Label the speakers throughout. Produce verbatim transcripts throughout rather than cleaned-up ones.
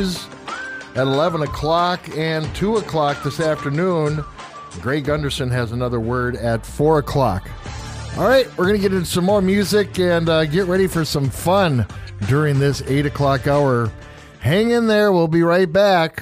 Speaker 1: news at eleven o'clock and two o'clock this afternoon. Greg Gunderson has another word at four o'clock. All right, we're going to get into some more music and uh, get ready for some fun during this eight o'clock hour. Hang in there. We'll be right back.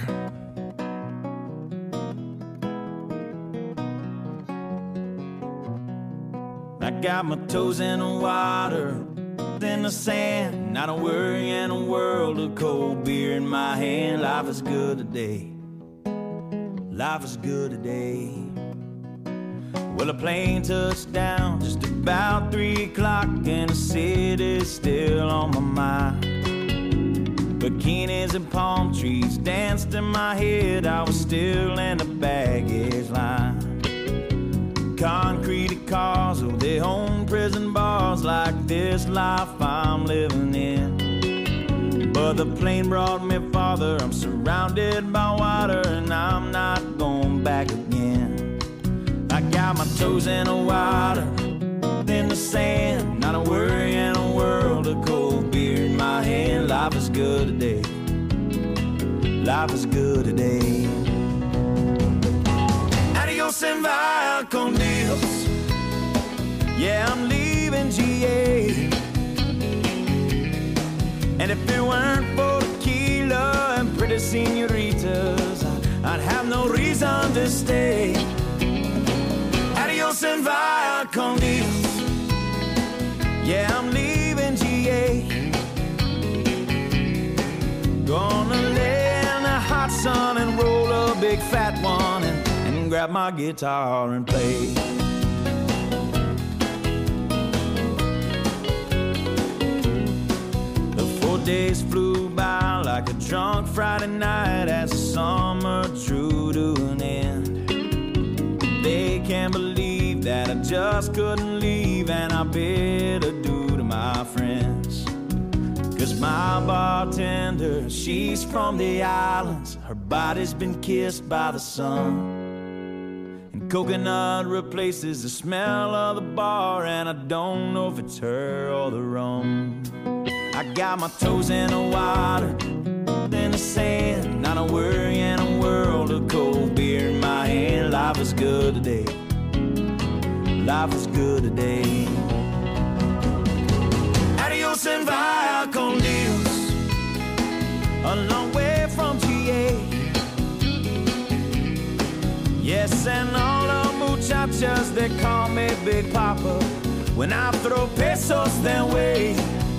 Speaker 2: I got my toes in the water, in the sand, not a worry in a world of cold beer in my hand. Life is good today. Life is good today. Well, a plane touched down just about three o'clock, and the city's still on my mind. Bikinis and palm trees danced in my head. I was still in the baggage line. Concrete cars, oh, they own prison bars like this life I'm living in. But the plane brought me farther. I'm surrounded by water, and I'm not going back again. I got my toes in the water, in the sand, not a worry in a world of cold beer in my hand. Life is good today. Life is good today. Adios and via con Dios. Yeah, I'm leaving G A. And if it weren't for tequila and pretty senoritas, I'd have no reason to stay. Adios and via con Dios. Yeah, I'm leaving G A. Gonna lay in the hot sun and roll a big fat one and, and grab my guitar and play. The four days flew by like a drunk Friday night as the summer drew to an end. They can't believe that I just couldn't leave, and I bid adieu to my friends. Cause my bartender, she's from the islands. Her body's been kissed by the sun. And coconut replaces the smell of the bar, and I don't know if it's her or the rum. I got my toes in the water, in the sand, not a worry in a world of cold beer in my hand. Life is good today. Life is good today. Adios and via con Dios. A long way from G A. Yes, and all the muchachas, they call me Big Papa when I throw pesos their way.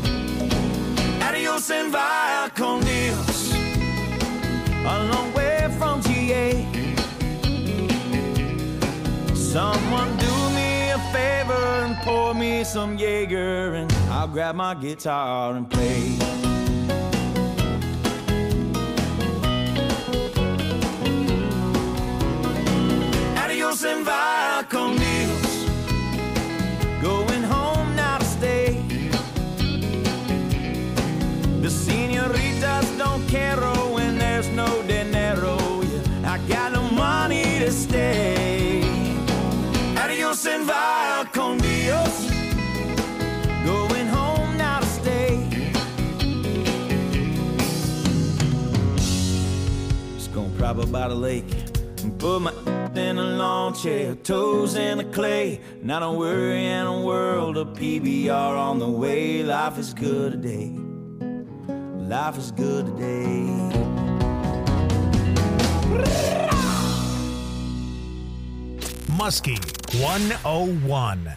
Speaker 2: Adios and via con Dios. A long way from G A. Someone do me a favor and pour me some Jaeger, and I'll grab my guitar and play. Adios and via con Dios. Going home now to stay. The senoritas don't care when there's no dinero. Yeah, I got no money to stay. Adios and via con Dios. Going home now to stay. Just gonna prop up by the lake and put my in a lawn chair, toes in the clay. Not a worry in a world of P B R on the way. Life is good today. Life is good today.
Speaker 3: Muskie one oh one.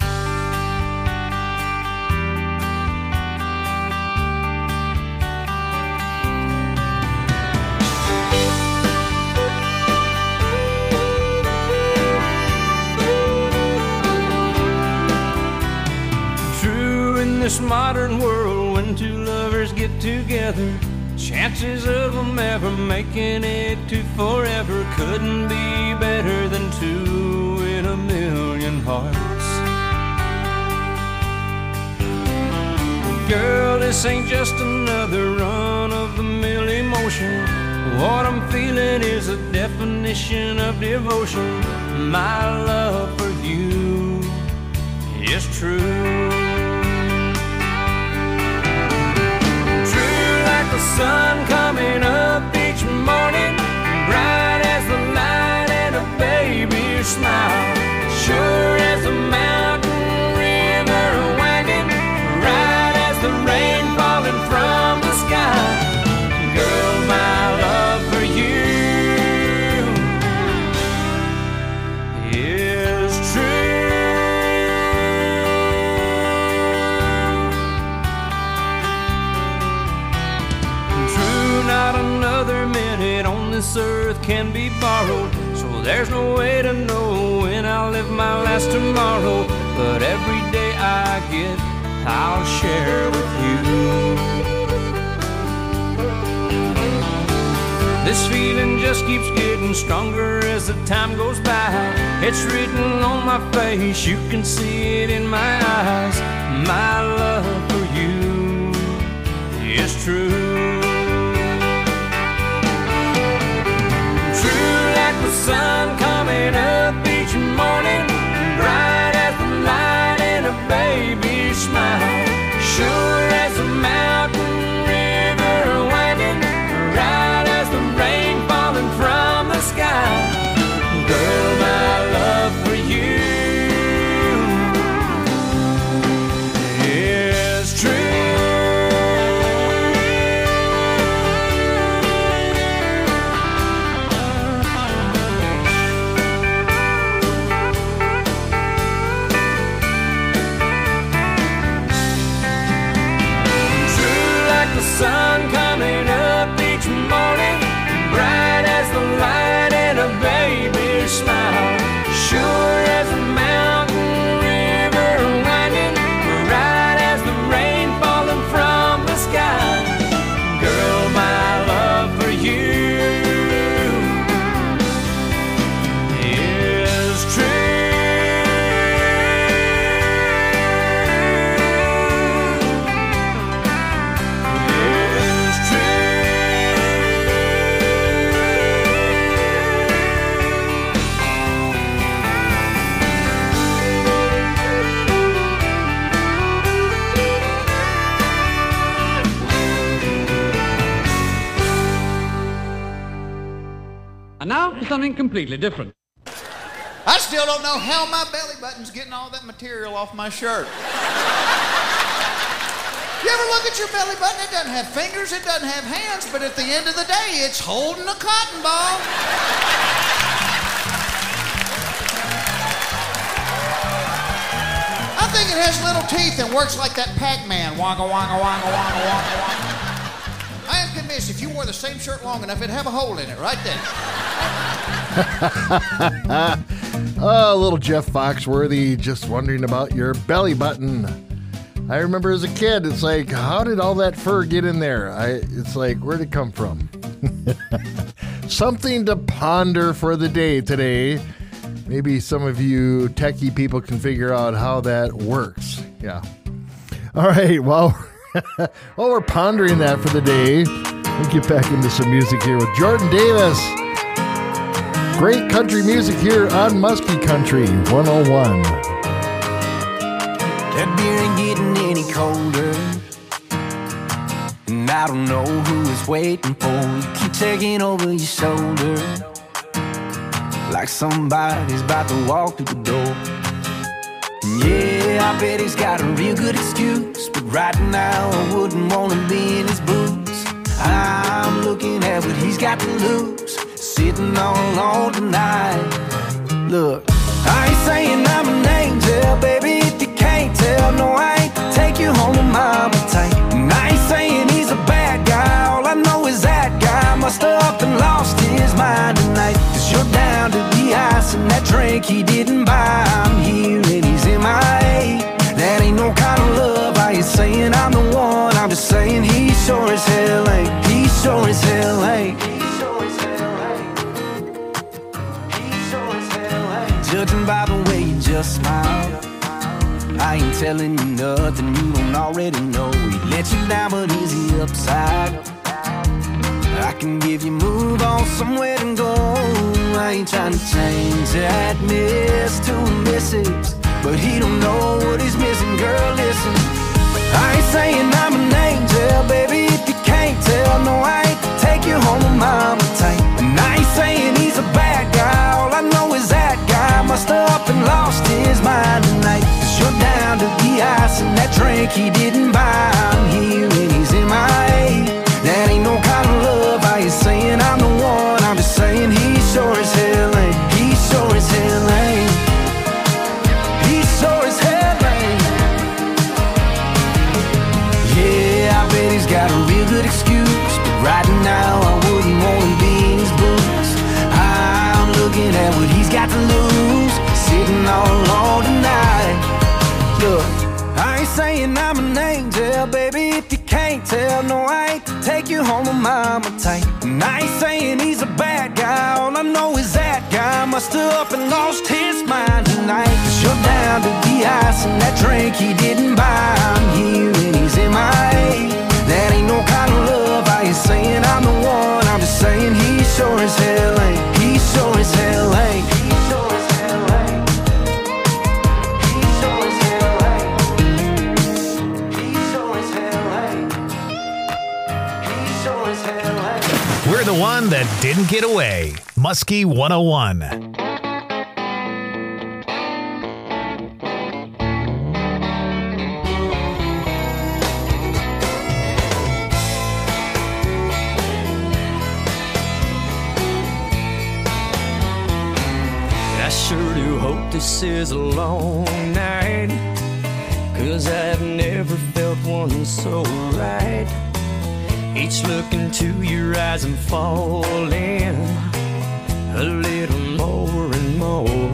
Speaker 4: True in this modern world, when two lovers get together, chances of them ever making it to forever couldn't be better than two in a million hearts. Girl, this ain't just another run-of-the-mill emotion. What I'm feeling is a definition of devotion. My love for you is true. True like the sun coming up this earth can be borrowed, so there's no way to know when I'll live my last tomorrow. But every day I get, I'll share with you. This feeling just keeps getting stronger as the time goes by. It's written on my face, you can see it in my eyes. My love for you is true. True like the sun coming up each morning, bright as the light in a baby's smile. Sure as a mountain river winding, right as the rain falling from the sky. Girl, my love for you is true. True like the sun coming up each morning, bright as the light in a baby's smile. Sure as a mountain river winding, right as the rain falling from the sky. Girl, my love for you is true. Is true.
Speaker 5: And now for something completely different.
Speaker 6: I still don't know how my belly button's getting all that material off my shirt. You ever look at your belly button? It doesn't have fingers, it doesn't have hands, but at the end of the day, it's holding a cotton ball. I think it has little teeth and works like that Pac-Man. Wonka, wonka, wonka, wonka, wonka, wonka. I am convinced if you wore the same shirt long enough, it'd have a hole in it right there.
Speaker 1: Oh, little Jeff Foxworthy, just wondering about your belly button. I remember as a kid, it's like, how did all that fur get in there? I, it's like, where'd it come from? Something to ponder for the day today. Maybe some of you techie people can figure out how that works. Yeah. All right, well, while we're pondering that for the day, we'll get back into some music here with Jordan Davis. Great country music here on Muskie Country one oh one.
Speaker 2: That beer ain't getting any colder, and I don't know who is waiting for you. Keep checking over your shoulder like somebody's about to walk through the door. And yeah, I bet he's got a real good excuse, but right now I wouldn't want to be in his boots. I'm looking at what he's got to lose, sitting all alone tonight. Look, I ain't saying I'm an angel, baby, if you can't tell. No, I ain't to take you home with mama tight. And I ain't saying he's a bad guy, all I know is that guy must have up and lost his mind tonight. Cause you're down to the ice and that drink he didn't buy. I'm here and he's in my A. That ain't no kind of love, I ain't saying I'm the one. I'm just saying he sure as hell ain't. He sure as hell ain't. Judging by the way you just smile, I ain't telling you nothing you don't already know. He let you down, but is he upside? I can give you move on somewhere to go. I ain't trying to change that miss to a missus, but he don't know what he's missing. Girl, listen, I ain't saying I'm an angel, baby, if you can't tell. No, I ain't to take you home with mama tight. And I ain't saying he's a bad guy, all I know is that guy must have up and lost his mind tonight. Cause you're down to the ice and that drink he didn't buy. I'm here and he's in my A. That ain't no kind of love, I ain't saying I'm the one. I'm just saying he sure as hell ain't. He sure as hell ain't. He sure as hell ain't. Yeah, I bet he's got a real good excuse, but right now I wouldn't want to be in his boots. got to lose, sitting all alone tonight. Look, I ain't saying I'm an angel, baby, if you can't tell. No, I ain't to take you home with mama tight. And I ain't saying he's a bad guy, all I know is that guy must have up and lost his mind tonight. Cause you're down to the ice and that drink he didn't buy. I'm here and he's in my A. That ain't no kind of love, I ain't saying I'm the one, I'm just saying he sure as hell ain't. He sure as hell ain't. He sure as hell ain't. He sure as hell ain't. He sure as hell ain't. He sure as hell ain't.
Speaker 3: We're the one that didn't get away. Muskie one oh one.
Speaker 4: I sure do hope this is a long night, 'cause I've never felt one so right. Each look into your eyes I'm falling a little more and more.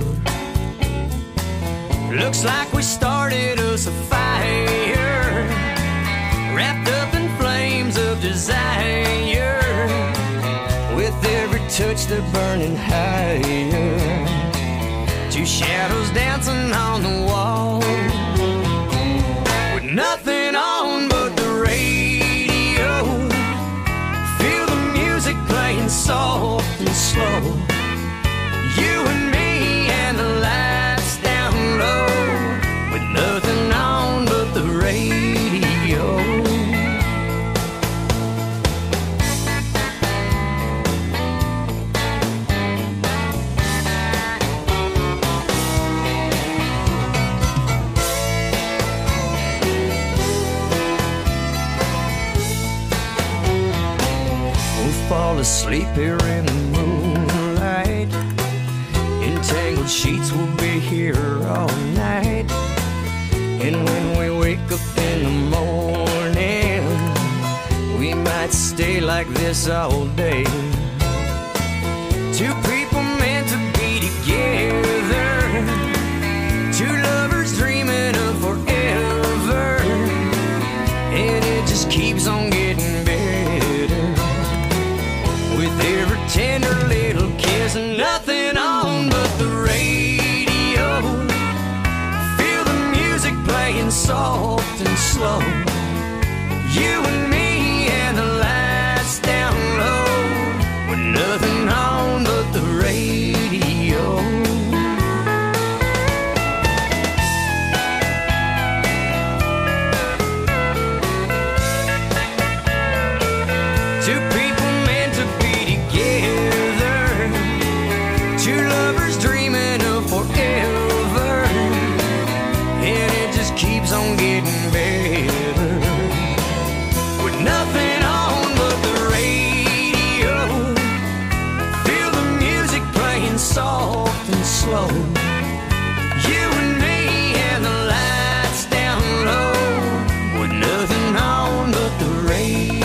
Speaker 4: Looks like we started us a fire, wrapped up in flames of desire. With every touch they're burning higher. Two shadows dancing on the wall, with nothing on but the radio. Feel the music playing soft and slow. You and me and the lights down low, with nothing on but the radio. Fall asleep here in the moonlight. Entangled sheets will be here all night. And when we wake up in the morning, we might stay like this all day. Two people meant to be together, two lovers dreaming of forever, and it just keeps on getting better. With every tender little kiss and nothing on but the radio. Feel the music playing soft and slow. You and me and the lights down low, with nothing on but the radio. Two people meant to be together, two lovers dreaming of forever, and it just keeps on getting better. With nothing on but the radio. Feel the music playing soft and slow. You and me and the lights down low, with nothing on but the radio.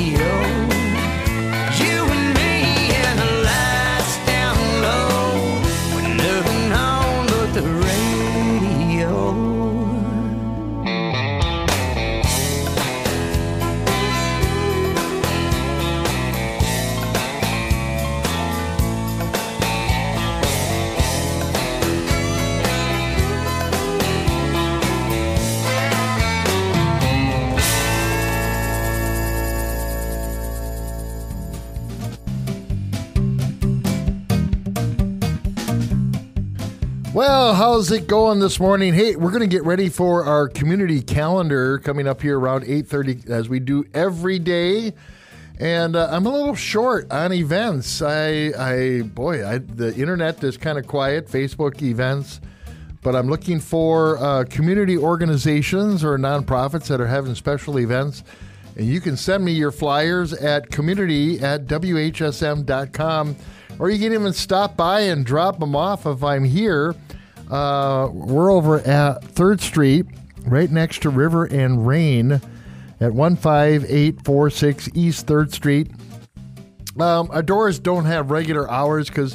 Speaker 1: Well, how's it going this morning? Hey, we're going to get ready for our community calendar coming up here around eight thirty, as we do every day. And uh, I'm a little short on events. I, I boy, I, the internet is kind of quiet, Facebook events. But I'm looking for uh, community organizations or nonprofits that are having special events. And you can send me your flyers at community at W H S M dot com. Or you can even stop by and drop them off if I'm here. Uh, we're over at third Street, right next to River and Rain, at one five eight four six East third Street. Um, our doors don't have regular hours because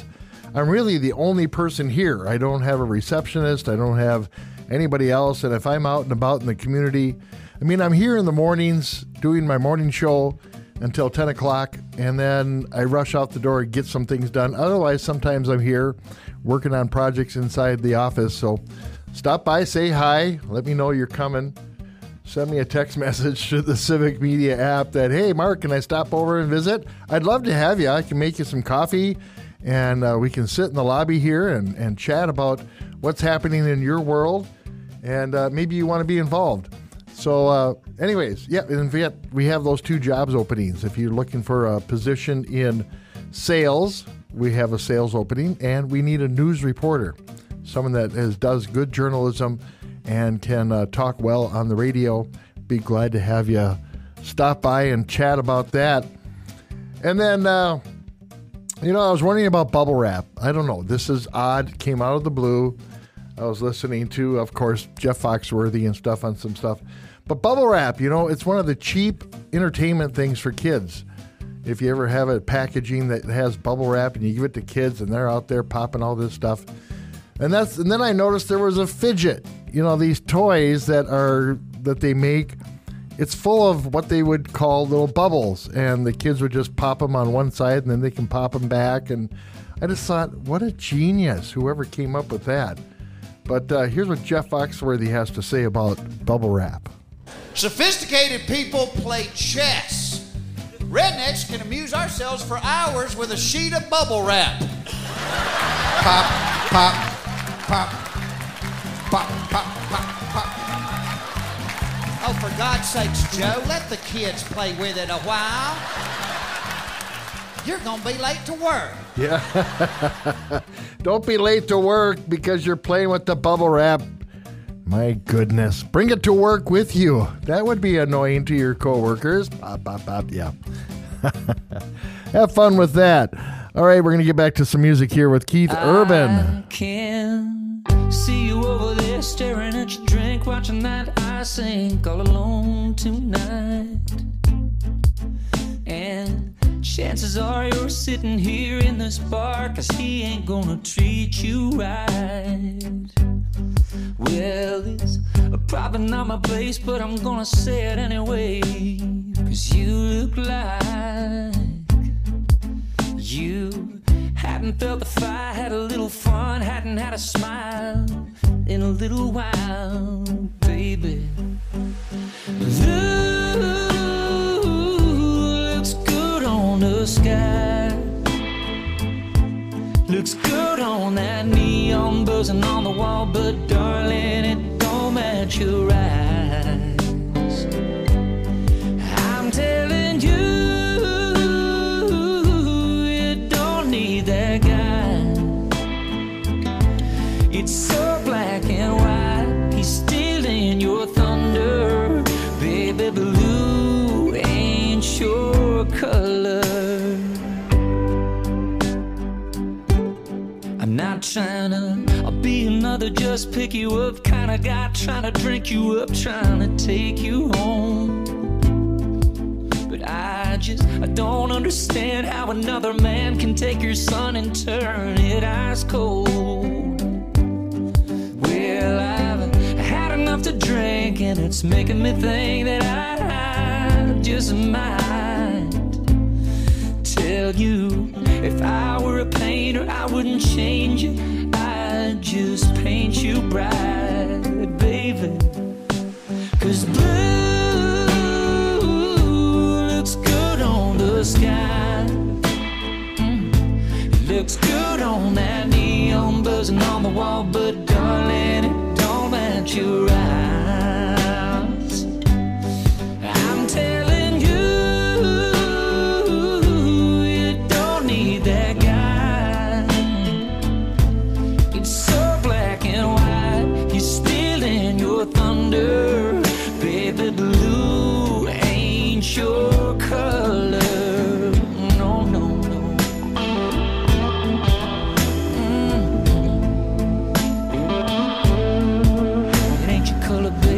Speaker 1: I'm really the only person here. I don't have a receptionist. I don't have anybody else. And if I'm out and about in the community, I mean, I'm here in the mornings doing my morning show until ten o'clock, and then I rush out the door and get some things done. Otherwise, sometimes I'm here working on projects inside the office. So stop by, say hi, let me know you're coming. Send me a text message to the Civic Media app that, hey, Mark, can I stop over and visit? I'd love to have you. I can make you some coffee, and uh, we can sit in the lobby here and, and chat about what's happening in your world, and uh, maybe you want to be involved. So uh, anyways, yeah, and we have, we have those two jobs openings. If you're looking for a position in sales, we have a sales opening, and we need a news reporter, someone that has, does good journalism and can uh, talk well on the radio. Be glad to have you stop by and chat about that. And then, uh, you know, I was wondering about bubble wrap. I don't know. This is odd. Came out of the blue. I was listening to, of course, Jeff Foxworthy and stuff on some stuff. But bubble wrap, you know, it's one of the cheap entertainment things for kids. If you ever have a packaging that has bubble wrap and you give it to kids and they're out there popping all this stuff. And that's and then I noticed there was a fidget. You know, these toys that are that they make, it's full of what they would call little bubbles, and the kids would just pop them on one side and then they can pop them back. And I just thought, what a genius, whoever came up with that. But uh, here's what Jeff Foxworthy has to say about bubble wrap.
Speaker 6: Sophisticated people play chess. Rednecks can amuse ourselves for hours with a sheet of bubble wrap. Pop, pop, pop, pop, pop, pop, pop. Oh, for God's sakes, Joe, let the kids play with it a while. You're going to be late to work.
Speaker 1: Yeah. Don't be late to work because you're playing with the bubble wrap. My goodness. Bring it to work with you. That would be annoying to your coworkers. Pop, pop, pop. Yeah. Have fun with that. All right, we're going to get back to some music here with Keith Urban.
Speaker 4: I can see you over there staring at your drink, watching that I sink all alone tonight. And chances are you're sitting here in this bar, 'cause he ain't gonna treat you right. Well, it's probably not my place, but I'm gonna say it anyway, 'cause you look like you hadn't felt the fire, had a little fun, hadn't had a smile in a little while, baby. Ooh, looks good on the sky, looks good on that neon buzzing on the wall, but darling, it don't match your eyes. I'm telling you, you don't need that guy. It's so black and white, he's stealing your thunder. Baby, blue ain't your color. I'm not trying to I'll be another just pick you up kind of guy, trying to drink you up, trying to take you home. But I just, I don't understand how another man can take your sun and turn it ice cold. Well, I've had enough to drink, and it's making me think that I just might tell you, if I were a painter, I wouldn't change you, I'd just paint you bright, baby. 'Cause blue looks good on the sky, mm. It looks good on that neon buzzing on the wall, but darling, it don't match your eyes. I'm telling you, you don't need that guy. It's so black and white, he's stealing your thunder. Baby, blue ain't your color. No, no, no. Mm. It ain't your color, baby.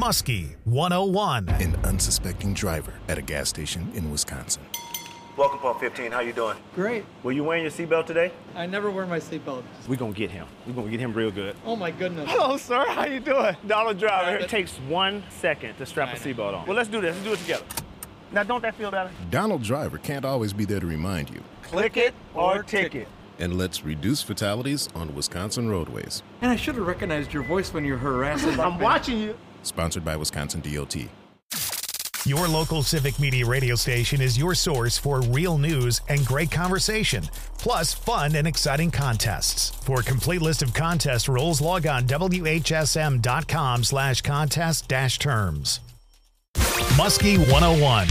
Speaker 3: Muskie one oh one.
Speaker 7: An unsuspecting driver at a gas station in Wisconsin.
Speaker 8: Welcome, Pump fifteen. How you doing?
Speaker 9: Great.
Speaker 8: Were you wearing your seatbelt today?
Speaker 9: I never wear my seatbelt.
Speaker 8: We're going to get him. We're going to get him real good.
Speaker 9: Oh, my goodness.
Speaker 8: Hello, sir. How you doing? Donald Driver. It takes one second to strap a seatbelt on. Well, let's do this. Let's do it together. Now, don't that feel better?
Speaker 7: Donald Driver can't always be there to remind you.
Speaker 8: Click it or ticket.
Speaker 7: And let's reduce fatalities on Wisconsin roadways.
Speaker 9: And I should have recognized your voice when you're harassing.
Speaker 8: I'm watching you.
Speaker 7: Sponsored by Wisconsin D O T.
Speaker 3: Your local Civic Media radio station is your source for real news and great conversation, plus fun and exciting contests. For a complete list of contest rules, log on W H S M dot com slash contest dash terms. Muskie one oh one.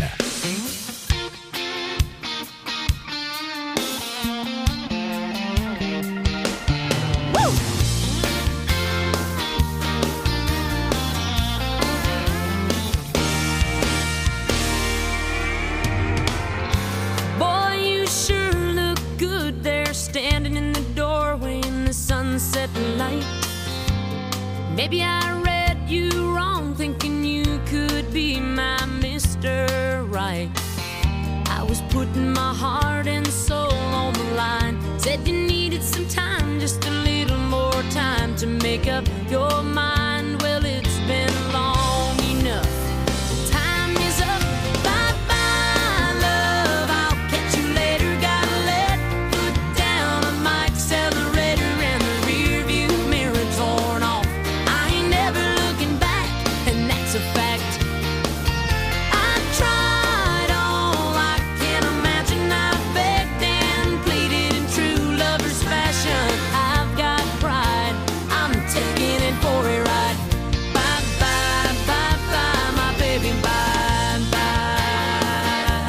Speaker 10: Standing in the doorway in the sunset light. Maybe I read you wrong, thinking you could be my Mister Right. I was putting my heart and soul on the line. Said you needed some time, just a little more time to make up your mind. Well, it's been long enough. Time is up. Bye-bye, love. I'll catch you later. Gotta let foot down on my accelerator and the rear view mirror torn off. I ain't never looking back, and that's a fact. I tried all I can imagine. I begged and pleaded in true lover's fashion. I've got pride. I'm taking it for a ride. Bye bye, bye bye, my baby, bye bye.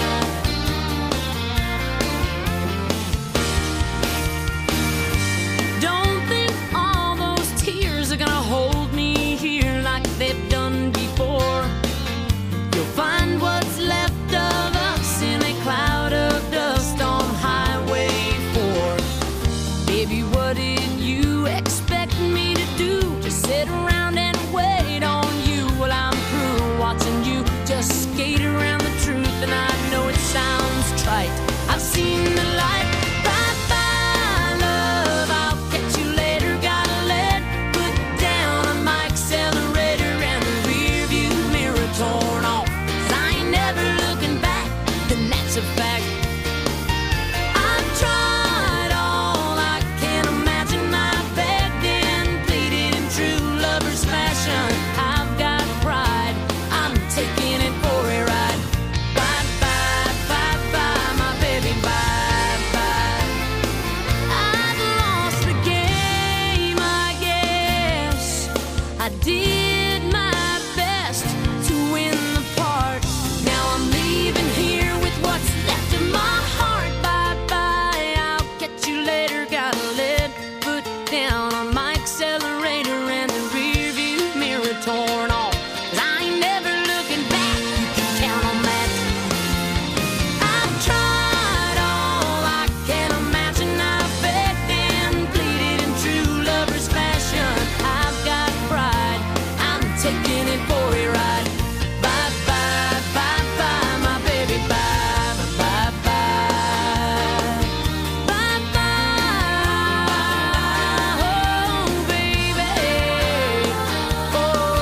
Speaker 10: Don't think all those tears are gonna hold me here like they've done before. You'll find what's left of us in a cloud of dust on Highway four. Baby, what did you expect me to do? Just sit around and wait on you while I'm through watching you just skate around the truth. And I know it sounds trite, I've seen the light. Bye bye, love, I'll catch you later. Gotta let foot down on my accelerator and the rear view mirror torn off. 'Cause I ain't never looking back, and that's a fact. I've tried all I can imagine. I begged and pleaded in true lover's fashion. I've got pride. I'm taking it for a ride. Bye bye, bye bye, my baby, bye bye. I've lost the game, I guess. I did my best to win the part. Now I'm leaving here with what's left of my heart. Bye bye, I'll catch you later. Gotta let foot down on my accelerator and the rear view mirror torn off. 'Cause I ain't never looking back, you can count on that. I've tried all I can imagine. I begged and pleaded in true lover's fashion. I've got pride, I'm taking it for a ride. Bye bye, bye bye, my baby, bye bye, bye bye, bye bye, oh baby, oh,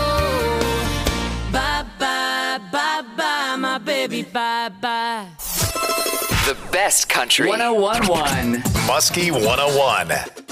Speaker 10: bye bye, bye bye, my baby, bye bye.
Speaker 11: The best country.
Speaker 12: one oh one point one.
Speaker 3: Muskie one oh one.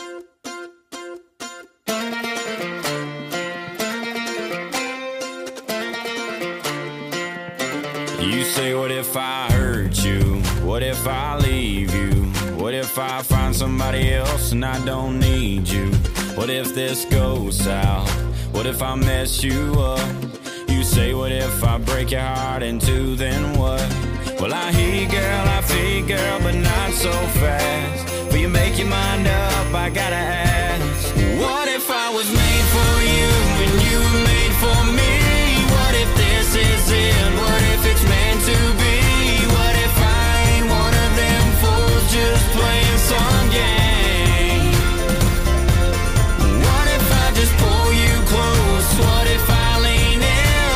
Speaker 2: You say, what if I hurt you? What if I leave you? What if I find somebody else and I don't need you? What if this goes south? What if I mess you up? You say, what if I break your heart in two, then what? Well, I hear you, girl, I feel you, girl, but not so fast. Will you make your mind up? I gotta ask. What if I was made for you and you were made for me? What if this is it? What if it's meant to be? What if I ain't one of them fools just playing some game? What if I just pull you close? What if I lean in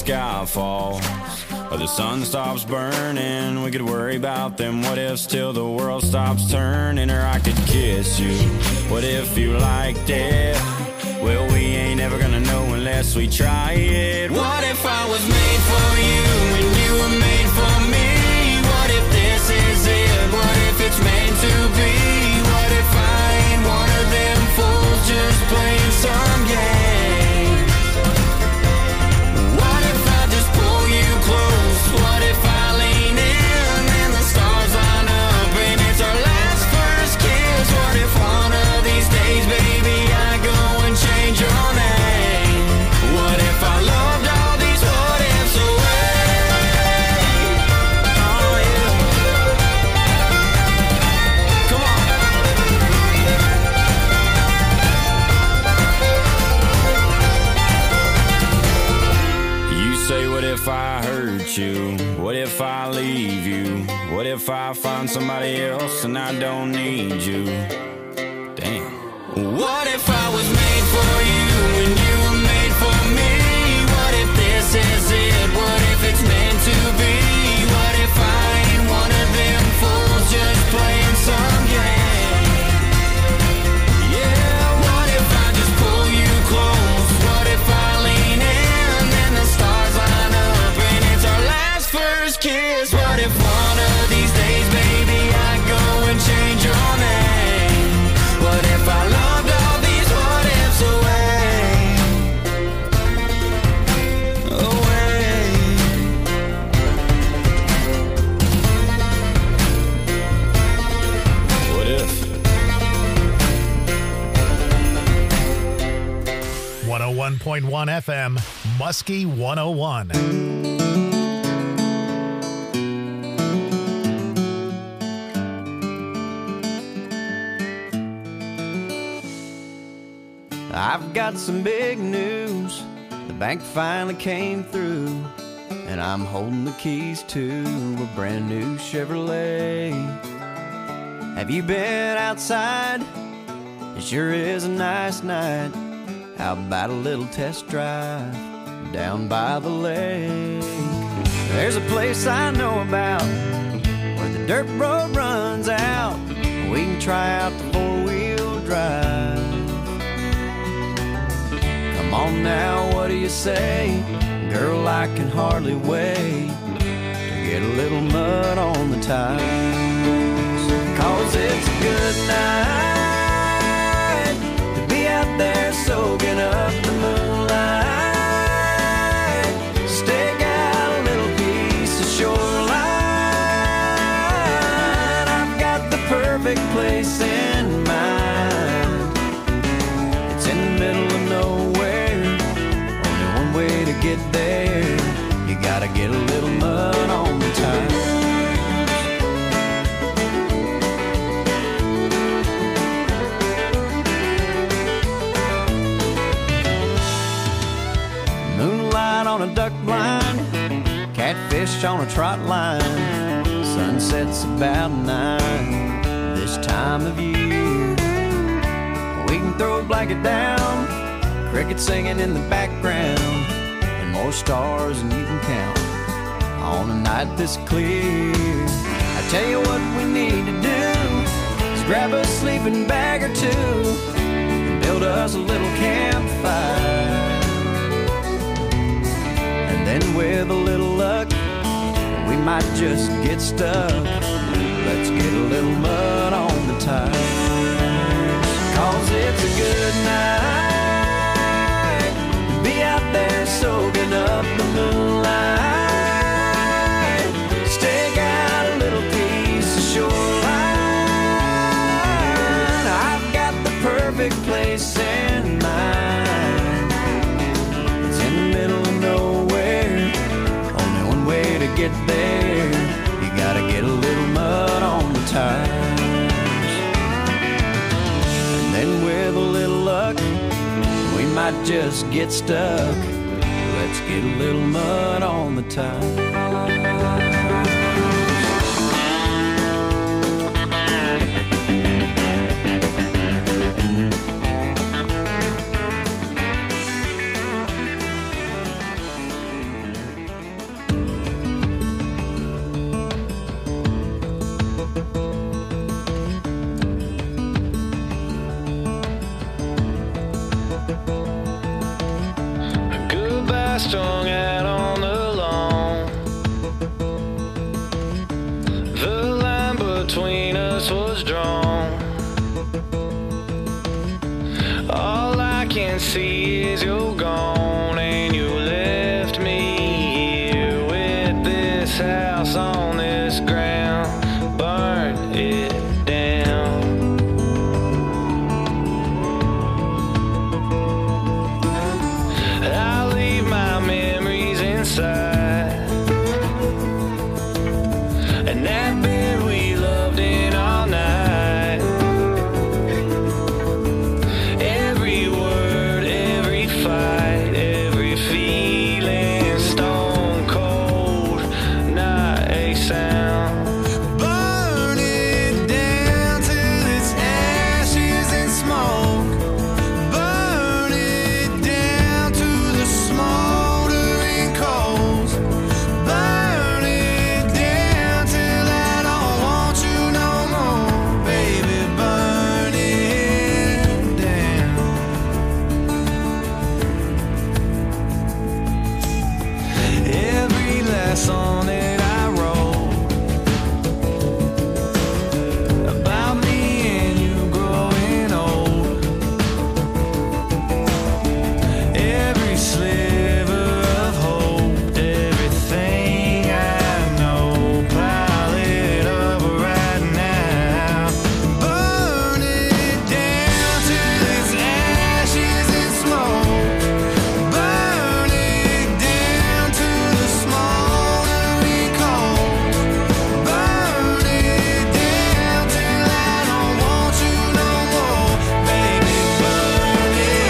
Speaker 2: sky falls or the sun stops burning. We could worry about them what ifs till the world stops turning. Or I could kiss you, what if you liked it? Well, we ain't ever gonna know unless we try it. What if I was made for you and you were made for me? What if this is it? What if it's meant to be? What if I ain't one of them fools just playing some games? What if I just pull you close? What if I lean in and the stars line up and it's our last first kiss? What if one of these days, baby, I go and change your name? What if I loved all these what ifs away? Oh yeah. Come on. You say, what if I hurt you? What if I leave you? What if I find somebody else and I don't need you? Damn. What if I was made for you and you were made for me? What if this is it? What if it's meant to be? What if I ain't one of them fools just playing some game? Yeah, what if I just pull you close? What if I lean in and the stars line up and it's our last first kiss? What if one of these days, baby, I go and change your name? What if I loved all these what ifs away? Away. What if?
Speaker 3: one oh one point one F M, Muskie one oh one.
Speaker 2: I've got some big news. The bank finally came through, and I'm holding the keys to a brand new Chevrolet. Have you been outside? It sure is a nice night. How about a little test drive down by the lake? There's a place I know about where the dirt road runs out. We can try out the four-wheel drive. Come on now, what do you say? Girl, I can hardly wait to get a little mud on the tires. Cause it's a good night to be out there soaking up the moonlight. Stake out a little piece of shoreline. I've got the perfect place in mind. It's in the middle of nowhere, only one way to get there. You gotta get a little mud on the tires. Moonlight on a duck blind, catfish on a trot line. Sunset's about nine this time of year. We can throw a blanket down, crickets singing in the background, and more stars than you can count on a night this clear. I tell you what we need to do is grab a sleeping bag or two and build us a little campfire. And then with a little luck, we might just get stuck. Let's get a little mud on the tires. Cause it's a good night to be out there soaking up the moonlight. Stake out a little piece of shoreline. I've got the perfect place in mind. It's in the middle of nowhere, only one way to get there. You gotta get a little mud on the tires. With a little luck, we might just get stuck. Let's get a little mud on the tires.
Speaker 12: see is you're gone and you left me here with this house on this ground. Burn it down. I'll leave my memories inside, and that bed we loved in all night. Every word, every fight, every feeling, stone cold, not a sound. Burn it down till it's ashes and smoke. Burn it down to the smoldering coals. Burn it down till I don't want you no more, baby. Burn it down. Every last song that I wrote about me and you growing old, every sliver of hope, everything I know, pile it up right now. Burn it down till it's ashes and smoke. Burn it down to the smoldering coals. Burn it down till I don't want you no more, baby. Burn it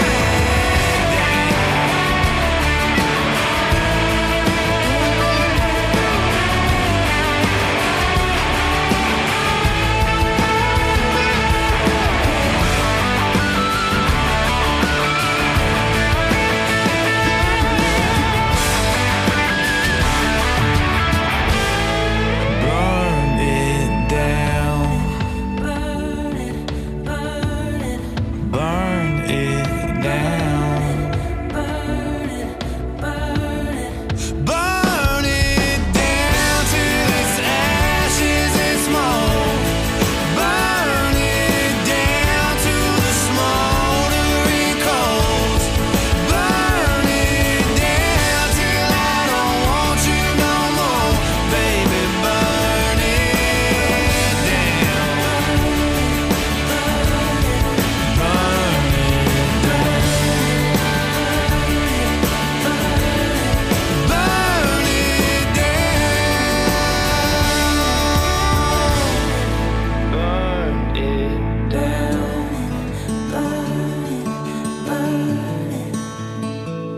Speaker 12: Burn it down. Burn it, burn it. Burn it down. Burn it, burn it. Burn it down till it's ashes and smoke. Burn it down to the smoldering coals. Burn it down till I don't want you no more, baby. Burn it down. Burn it down. Burn it down. Burn it down. Burn it, burn it.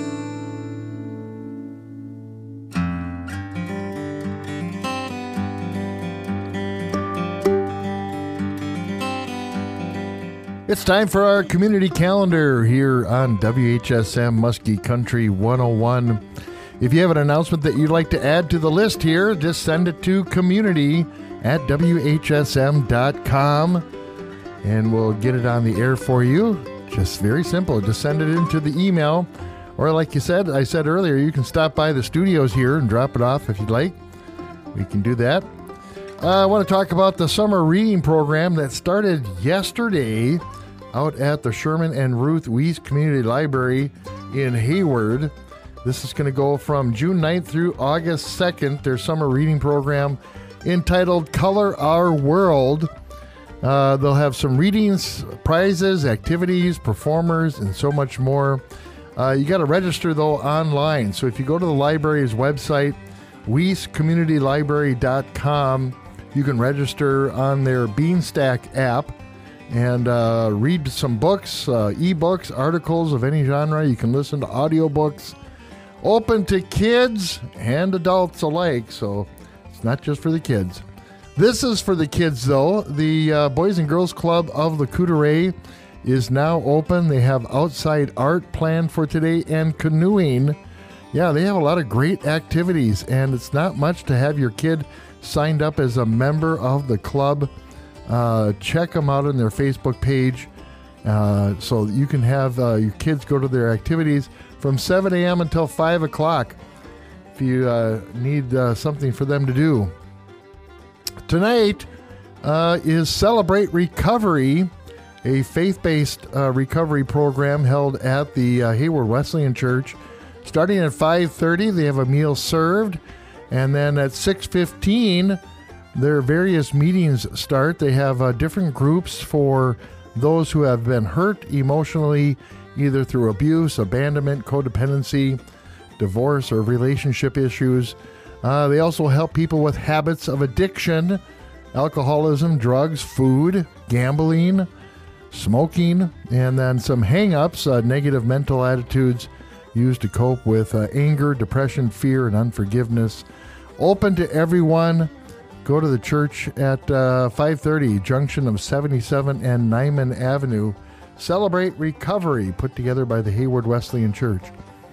Speaker 1: It's time for our community calendar here on W H S M Muskie Country one oh one. If you have an announcement that you'd like to add to the list here, just send it to community at W H S M dot com and we'll get it on the air for you. Just very simple. Just send it into the email. Or like you said, I said earlier, you can stop by the studios here and drop it off if you'd like. We can do that. Uh, I want to talk about the summer reading program that started yesterday out at the Sherman and Ruth Weiss Community Library in Hayward. This is going to go from June ninth through August second, their summer reading program entitled Color Our World. Uh, they'll have some readings, prizes, activities, performers, and so much more. Uh, you got to register, though, online. So if you go to the library's website, weiss community library dot com, you can register on their Beanstack app and uh, read some books, uh, e-books, articles of any genre. You can listen to audiobooks, open to kids and adults alike, so it's not just for the kids. This is for the kids, though. The uh, Boys and Girls Club of the Coudray is now open. They have outside art planned for today and canoeing. Yeah, they have a lot of great activities, and it's not much to have your kid signed up as a member of the club. Uh, check them out on their Facebook page uh, so you can have uh, your kids go to their activities from seven a.m. until five o'clock if you uh, need uh, something for them to do. Tonight uh, is Celebrate Recovery a faith-based uh, recovery program held at the uh, Hayward Wesleyan Church. Starting at five thirty, they have a meal served, and then at six fifteen, their various meetings start. They have uh, different groups for those who have been hurt emotionally, either through abuse, abandonment, codependency, divorce, or relationship issues. Uh, they also help people with habits of addiction, alcoholism, drugs, food, gambling, smoking, and then some hang-ups, uh, negative mental attitudes used to cope with uh, anger, depression, fear, and unforgiveness. Open to everyone. Go to the church at uh, five thirty, junction of seventy-seven and Nyman Avenue. Celebrate Recovery, put together by the Hayward Wesleyan Church.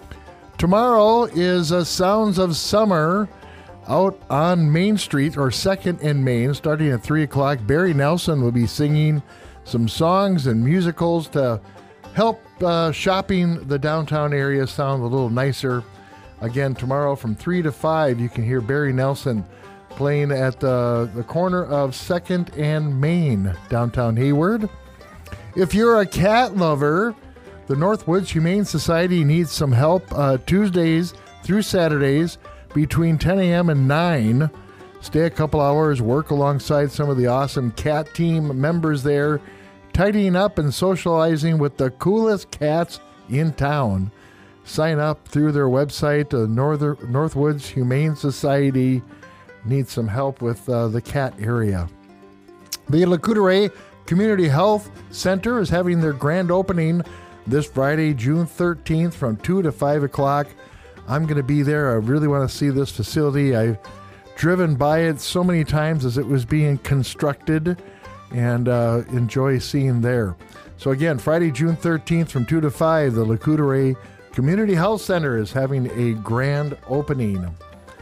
Speaker 1: Tomorrow is uh, Sounds of Summer out on Main Street, or second and Main, starting at three o'clock. Barry Nelson will be singing some songs and musicals to help uh, shopping the downtown area sound a little nicer. Again, tomorrow from three to five, you can hear Barry Nelson playing at the, the corner of second and Main, downtown Hayward. If you're a cat lover, the Northwoods Humane Society needs some help uh, Tuesdays through Saturdays between ten a.m. and nine. Stay a couple hours, work alongside some of the awesome cat team members there, tidying up and socializing with the coolest cats in town. Sign up through their website. The Northern Northwoods Humane Society needs some help with uh, the cat area. The Lac-Courte Community Health Center is having their grand opening this Friday, June thirteenth, from two to five o'clock. I'm going to be there. I really want to see this facility. I've driven by it so many times as it was being constructed, and uh, enjoy seeing there. So again, Friday, June thirteenth from two to five, the Lac-Courte Community Health Center is having a grand opening.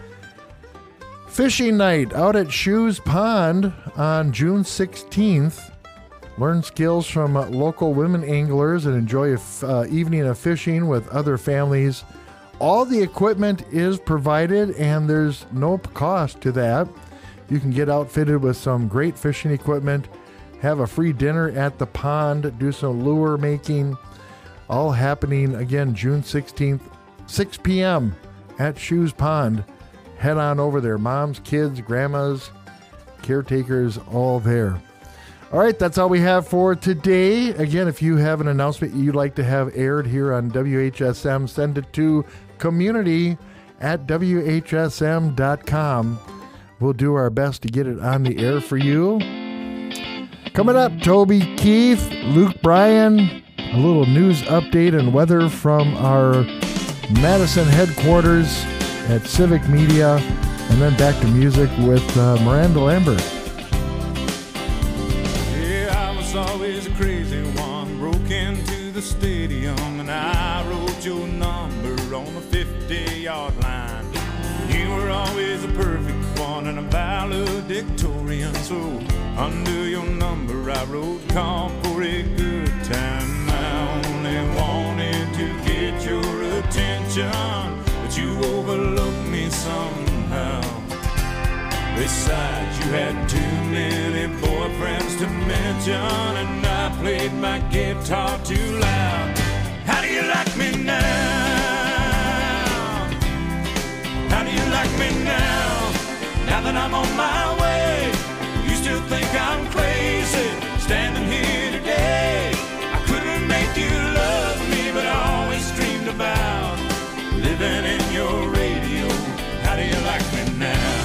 Speaker 1: Fishing night out at Shoes Pond on June sixteenth. Learn skills from uh, local women anglers and enjoy an f- uh, evening of fishing with other families. All the equipment is provided, and there's no cost to that. You can get outfitted with some great fishing equipment, have a free dinner at the pond, do some lure making, all happening again June sixteenth, six p.m. at Shoes Pond. Head on over there. Moms, kids, grandmas, caretakers, all there. All right, that's all we have for today. Again, if you have an announcement you'd like to have aired here on W H S M, send it to community at W H S M dot com. We'll do our best to get it on the air for you. Coming up, Toby Keith, Luke Bryan, a little news update and weather from our Madison headquarters at Civic Media, and then back to music with uh, Miranda Lambert.
Speaker 2: Yeah, I was always a crazy one, broke into the stadium, and I wrote your number on the fifty-yard line. You were always a perfect one and a valedictorian, so under your number I wrote, call for a good time. I only wanted to get your attention, but you overlooked me somehow. Besides, you had too many boyfriends to mention, and I played my guitar too loud. How do you like me now? How do you like me now? Now that I'm on my way, you still think I'm crazy, standing here today. I couldn't make you love me, but I always dreamed about living in your radio. How do you like me now?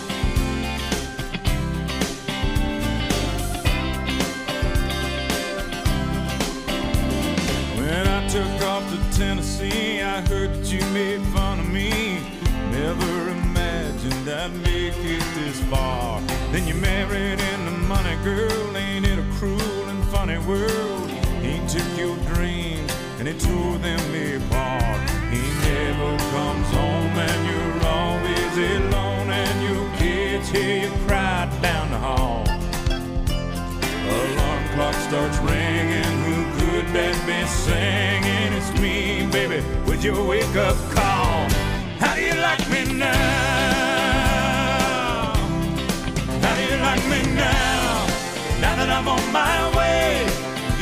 Speaker 2: When I took off to Tennessee, I heard that you made fun of me. Never imagined I'd make it this far. Then you married into money, girl. Ain't it a cruel and funny world? He took your dreams and he tore them apart. He never comes home and you're always alone, and your kids hear you cry down the hall. Alarm clock starts ringing, who could that be singing? It's me, baby, with your wake-up call. How do you like me now? How do you like me now? Now that I'm on my way,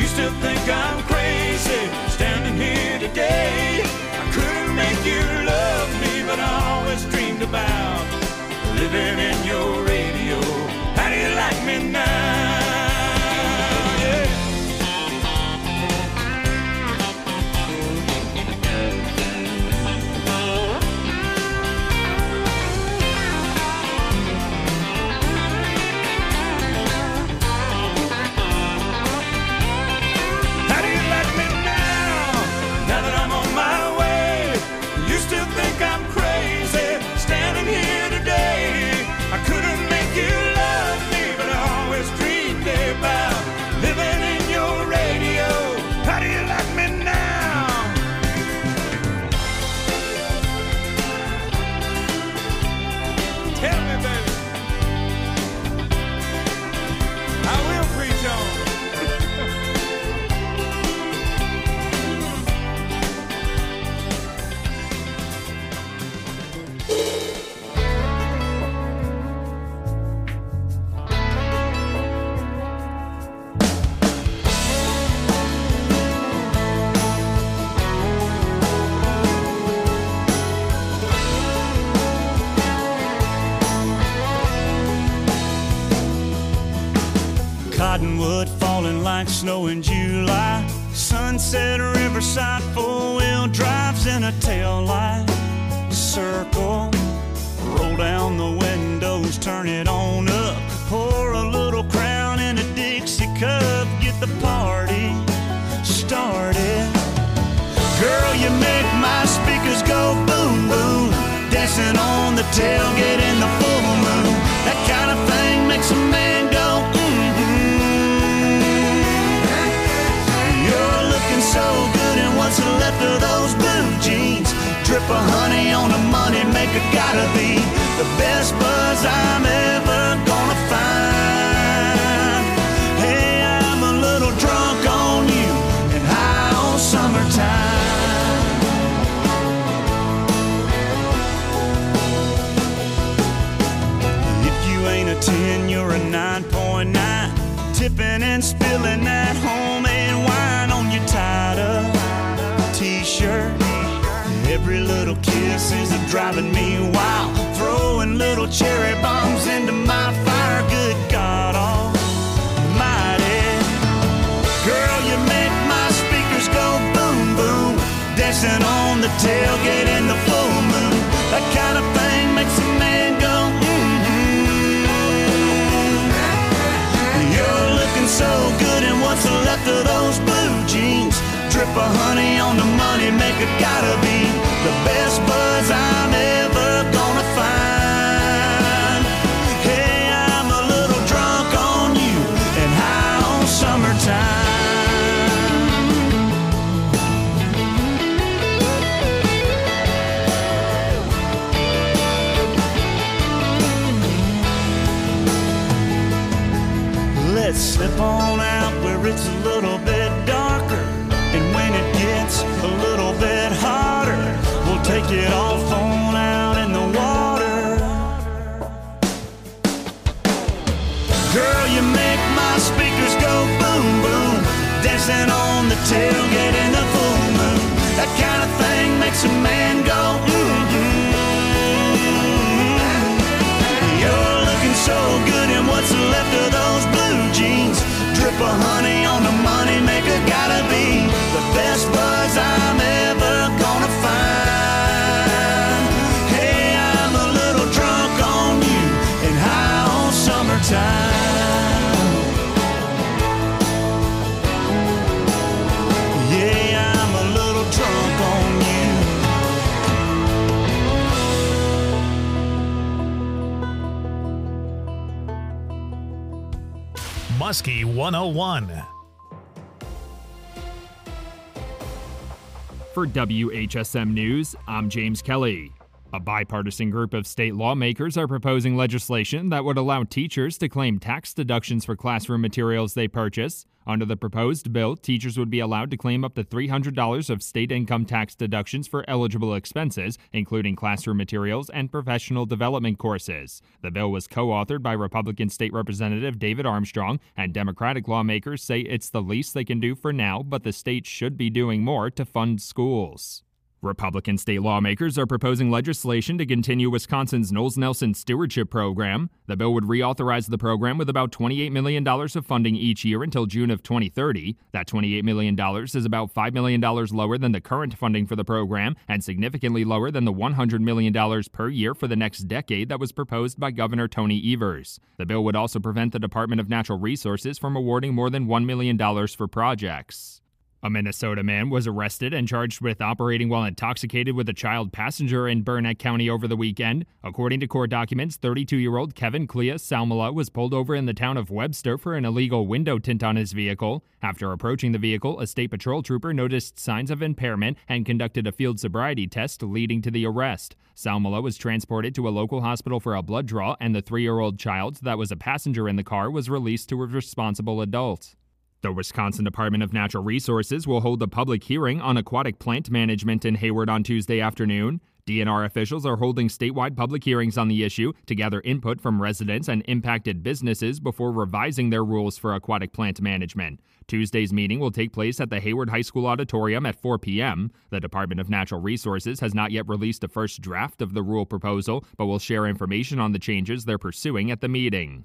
Speaker 2: Cottonwood falling like snow in July. Sunset Riverside, four-wheel drives in a tail light. Circle, roll down the windows, turn it on up. Pour a little Crown in a Dixie cup, get the party started. Girl, you make my speakers go boom, boom. Dancing on the tailgate in the full moon. That kind of thing makes a man go mm-hmm. You're looking so good in what's left of those blue jeans. Drip of honey on the money maker, gotta be the best buzz I'm ever gonna find. Hey, I'm a little drunk on you and high on summertime. A ten, you're a nine point nine. Tipping and spilling that homemade wine on your tied-up t-shirt. Every little kiss is driving me wild. Throwing little cherry bombs into my fire. Good God almighty. Girl, you make my speakers go boom, boom. Dancing on the tailgate in the full moon. That kind of thing makes a man go so good in what's left of those blue jeans. Drip of honey on the money maker, gotta be the best buzz I'm ever gonna find. Hey, I'm a little drunk on you and high on summertime. Let's slip on out where it's a little bit darker. And when it gets a little bit hotter, we'll take it off on out in the water. Girl, you make my speakers go boom, boom. Dancing on the tailgate in the full moon. That kind of thing makes a man go mm-hmm. You're looking so good in what's left of those blue jeans. Drip of honey on the money maker, gotta be the best buzz I'm ever gonna find. Hey, I'm a little drunk on you and high on summertime. Yeah, I'm a little drunk on you.
Speaker 3: Muskie one oh one.
Speaker 13: For W H S M News, I'm James Kelly. A bipartisan group of state lawmakers are proposing legislation that would allow teachers to claim tax deductions for classroom materials they purchase. Under the proposed bill, teachers would be allowed to claim up to three hundred dollars of state income tax deductions for eligible expenses, including classroom materials and professional development courses. The bill was co-authored by Republican State Representative David Armstrong, and Democratic lawmakers say it's the least they can do for now, but the state should be doing more to fund schools. Republican state lawmakers are proposing legislation to continue Wisconsin's Knowles Nelson Stewardship Program. The bill would reauthorize the program with about twenty-eight million dollars of funding each year until June of twenty thirty. That twenty-eight million dollars is about five million dollars lower than the current funding for the program and significantly lower than the one hundred million dollars per year for the next decade that was proposed by Governor Tony Evers. The bill would also prevent the Department of Natural Resources from awarding more than one million dollars for projects. A Minnesota man was arrested and charged with operating while intoxicated with a child passenger in Burnett County over the weekend. According to court documents, thirty-two-year-old Kevin Clea Salmela was pulled over in the town of Webster for an illegal window tint on his vehicle. After approaching the vehicle, a state patrol trooper noticed signs of impairment and conducted a field sobriety test, leading to the arrest. Salmela was transported to a local hospital for a blood draw, and the three-year-old child that was a passenger in the car was released to a responsible adult. The Wisconsin Department of Natural Resources will hold a public hearing on aquatic plant management in Hayward on Tuesday afternoon. D N R officials are holding statewide public hearings on the issue to gather input from residents and impacted businesses before revising their rules for aquatic plant management. Tuesday's meeting will take place at the Hayward High School Auditorium at four p.m. The Department of Natural Resources has not yet released a first draft of the rule proposal, but will share information on the changes they're pursuing at the meeting.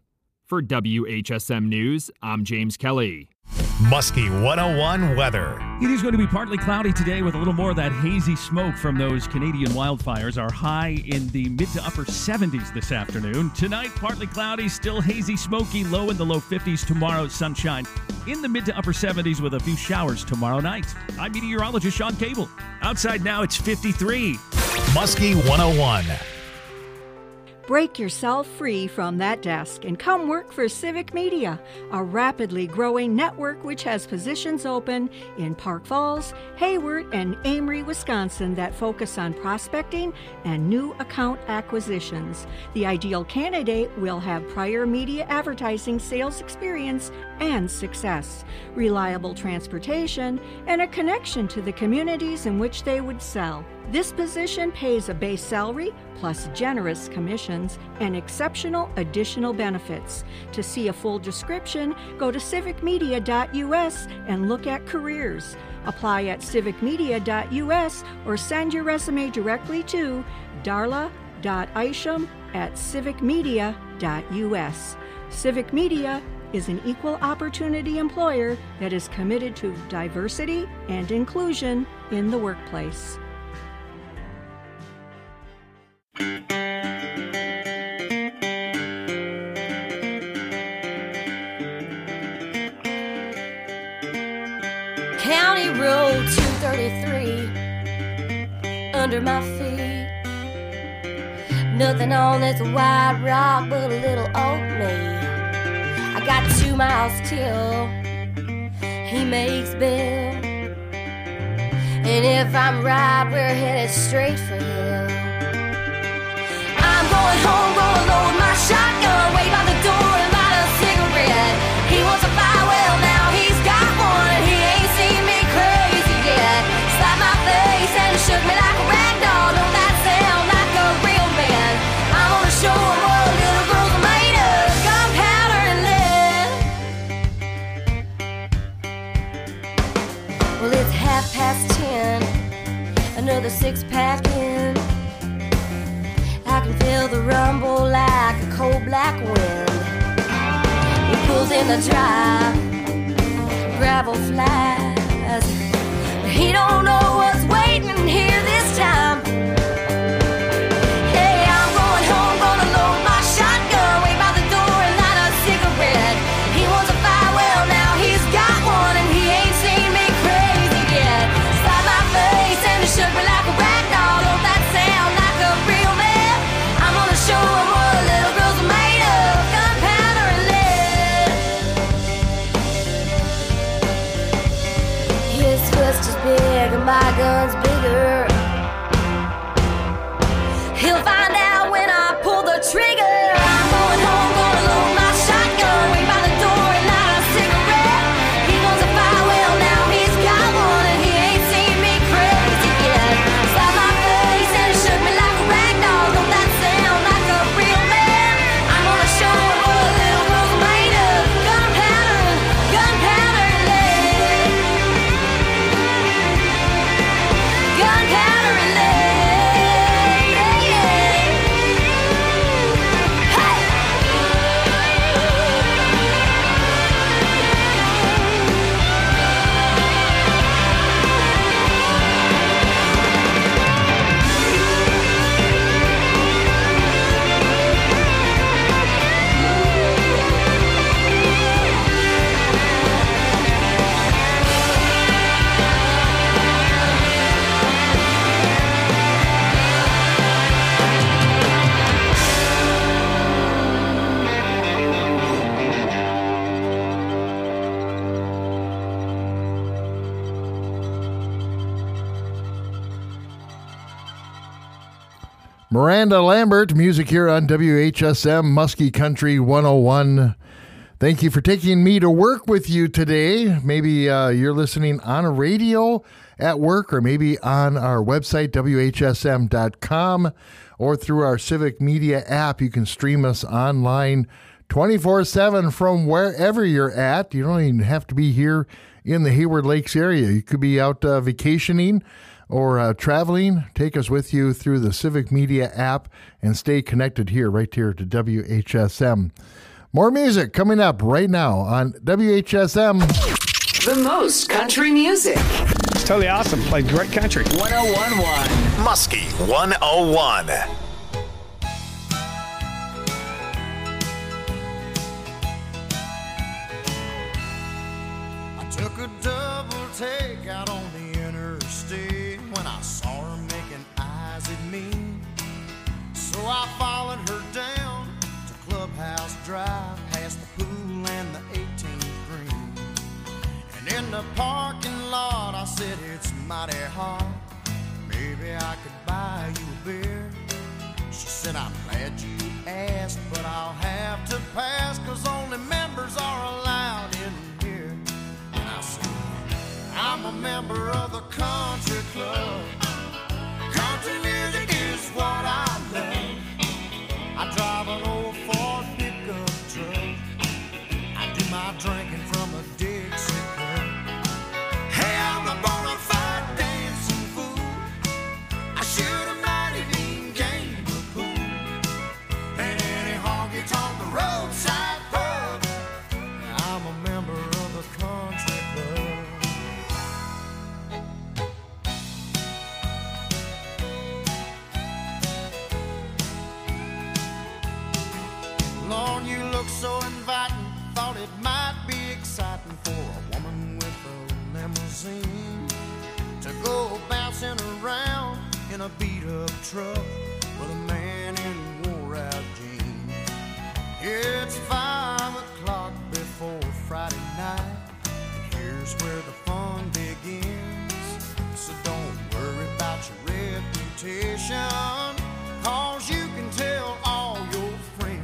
Speaker 13: For W H S M News, I'm James Kelly.
Speaker 3: Muskie one oh one weather.
Speaker 14: It is going to be partly cloudy today with a little more of that hazy smoke from those Canadian wildfires. Our high in the mid to upper seventies this afternoon. Tonight, partly cloudy, still hazy, smoky, low in the low fifties. Tomorrow, sunshine in the mid to upper seventies with a few showers tomorrow night. I'm meteorologist Sean Cable. Outside now, it's fifty-three.
Speaker 3: Muskie one oh one.
Speaker 15: Break yourself free from that desk and come work for Civic Media, a rapidly growing network which has positions open in Park Falls, Hayward, and Amory, Wisconsin that focus on prospecting and new account acquisitions. The ideal candidate will have prior media advertising sales experience and success, reliable transportation, and a connection to the communities in which they would sell. This position pays a base salary plus generous commissions and exceptional additional benefits. To see a full description, go to civic media dot U S and look at careers. Apply at civic media dot U S or send your resume directly to darla dot isham at civic media dot U S. Civic Media is an equal opportunity employer that is committed to diversity and inclusion in the workplace.
Speaker 10: County Road two thirty-three under my feet. Nothing on this wide rock but a little old me. I got two miles till he makes bail. And if I'm right, we're headed straight for hell. I'm going home, gonna load my shotgun, wait by the door and light a cigarette. He wants a fire, well now he's got one, and he ain't seen me crazy yet. Slapped my face and shook me like a rag doll. Don't that sound like a real man? I'm gonna show him what little girls are made of, gunpowder and lead. Well, it's half past ten, another six pack in. I can feel the rumble like a cold black wind. He pulls in the drive, gravel flies. He don't know what's waiting here this time. Hey, I'm going home, gonna load my shotgun, wait by the door and light a cigarette. He wants a fire, well now he's got one, and he ain't seen me crazy yet. Slapped my face and he shook me like a rag doll. Don't that sound like a real man? Show him what little girls are made of, gunpowder and lead. His fist is big and my gun's bigger. He'll find out when I pull the trigger. I'm going home, gonna load my shotgun, wait by the door and light a cigarette. He wants a fire, well now he's got one, and he ain't seen me crazy yet. Slapped my face and he shook me like a rag doll. Don't that sound like a real man? I'm gonna show him what little girls are made of, gunpowder, gunpowder and lead. Gunpowder and lead, yeah, yeah. Hey!
Speaker 1: Miranda Lambert, music here on W H S M Muskie Country one oh one. Thank you for taking me to work with you today. Maybe uh, you're listening on a radio at work, or maybe on our website, W H S M dot com, or through our Civic Media app. You can stream us online twenty-four seven from wherever you're at. You don't even have to be here in the Hayward Lakes area. You could be out uh, vacationing or uh, traveling. Take us with you through the Civic Media app and stay connected here, right here to W H S M. More music coming up right now on W H S M.
Speaker 11: The most country music.
Speaker 8: It's totally awesome. Played great country.
Speaker 11: one oh one point one.
Speaker 3: Muskie one oh one.
Speaker 2: I took a double take out on the interstate when I saw her making eyes at me. So I followed her down to Clubhouse Drive, past the pool and the eighteenth green. And in the parking lot I said, it's mighty hot, maybe I could buy you a beer. She said, I'm glad you asked, but I'll have to pass, cause only members are allowed in here. And I said, I'm a member of the country club. Country music is what I love. I drive an old Ford pickup truck. I do my drinking from a Dixie cup. Hey, I'm a bona fide dancing fool. I shoot a mighty mean game of pool. And any honky tonk the roadside pub. I'm a member of the country club. Lord, you look so inviting. Thought it might be exciting for a woman with a limousine to go bouncing around in a beat-up truck with a man in wore-out jeans. It's five o'clock before Friday night, and here's where the fun begins. So don't worry about your reputation, cause you can tell all your friends.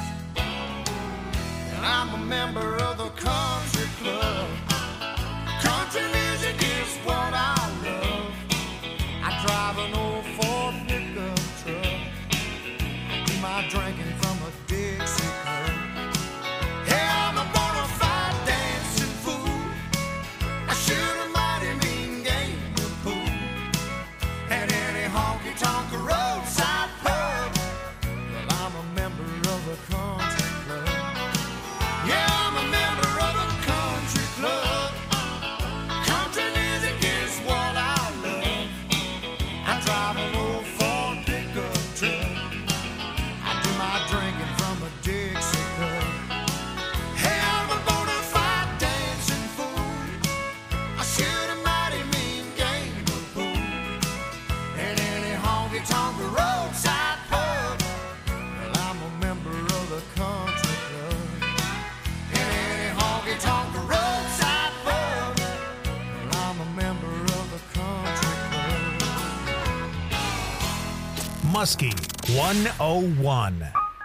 Speaker 2: And I'm a member of the country club. Country music is what I love. I drive an old Ford pickup truck. I do my drinking from a Dixie cup. Hey, I'm a bona fide dancing fool. I shoot a mighty mean game of pool. And any honky tonk roadside pub. Well, I'm a member of the country club. Yeah, I'm a member of the country club. Country music is what I love. I drive an old Ford pickup truck. I do my drinking from a Dixie cup. Hey, I'm a bona fide dancing fool. I shoot a mighty mean game of pool. And any honky tonk roadside pub. Well, I'm a member of the country club. And any honky tonk roadside pub. Well, I'm a member of the country club.
Speaker 3: Muskie one oh one.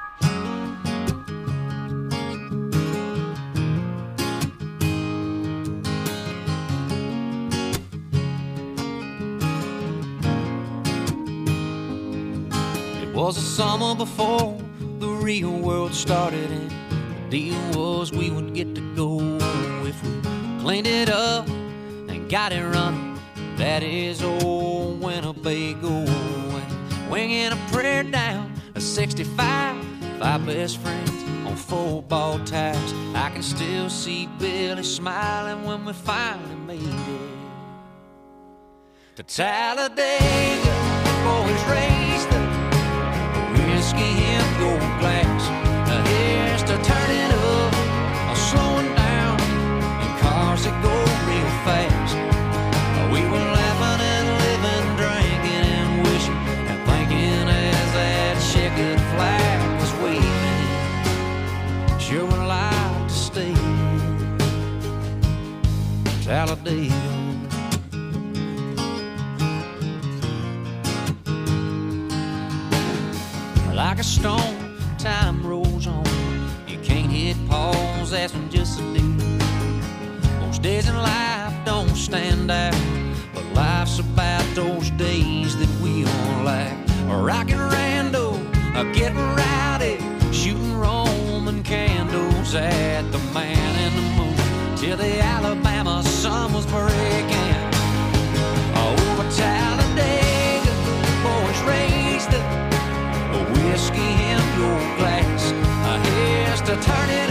Speaker 16: It was the summer before the real world started, and the deal was we would get to go if we cleaned it up and got it running. That is old Winnebago, and winging a prayer down a sixty-five, five best friends on football tires. I can still see Billy smiling when we finally made it to Talladega. Boys raised the whiskey in gold glass. Now here's to turning up or slowing down in cars that go real fast. We were laughing and living, drinking and wishing and thinking as that checkered flag was waving. Sure would like to stay in Talladega. Like a stone, time rolls on. You can't hit pause, that's when just a day. Most days in life don't stand out, but life's about those days that we all like. Rockin' rando, getting rowdy, shooting Roman candles at the man in the moon, till the Alabama sun was breaking. Over Talladega, boys raised the whiskey in your glass. Here's to turn it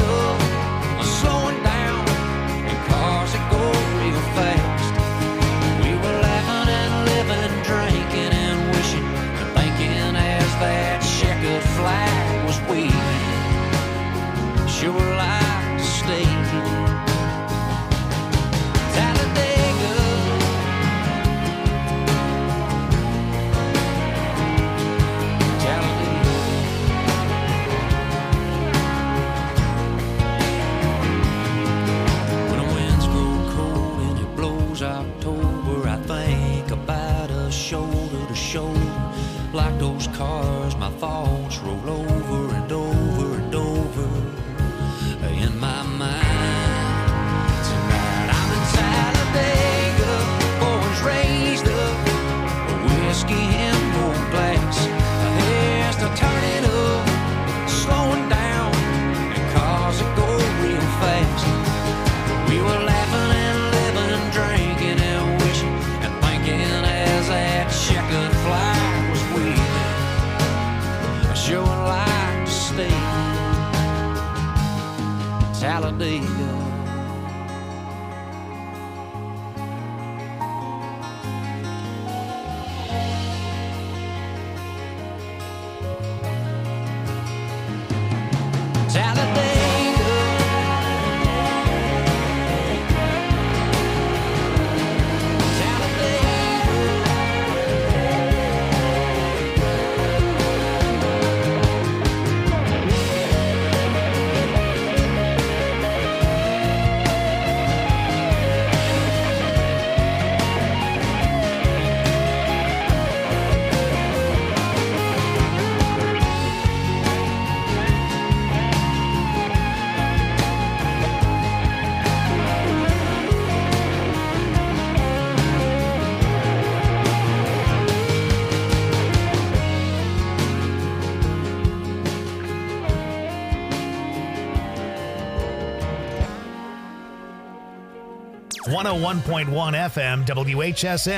Speaker 3: one oh one point one F M W H S M.